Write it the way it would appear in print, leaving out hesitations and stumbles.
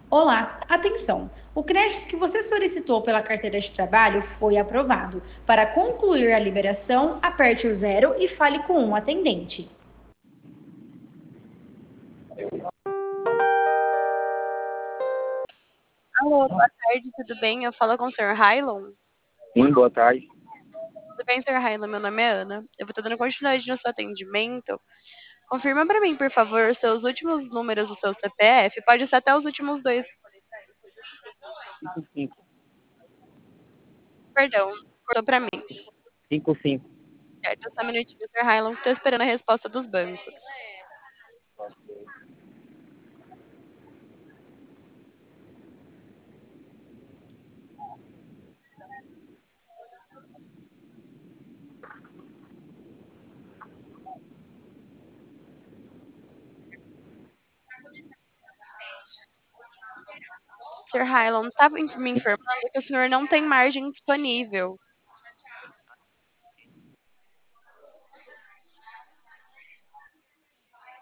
Olá, atenção! O crédito que você solicitou pela carteira de trabalho foi aprovado. Para concluir a liberação, aperte o zero e fale com um atendente. Alô, boa tarde, tudo bem? Eu falo com o Sr. Hylon. Sim, boa tarde. Tudo bem, Sr. Hylon? Meu nome é Ana. Eu vou estar dando continuidade no seu atendimento. Confirma para mim, por favor, os seus últimos números do seu CPF. Pode ser até os últimos dois. 55. Perdão, cortou para mim. 55. Certo, só um minutinho, Sr. Hylon, que estou esperando a resposta dos bancos. Sr. Hylon, estava me informando que o senhor não tem margem disponível.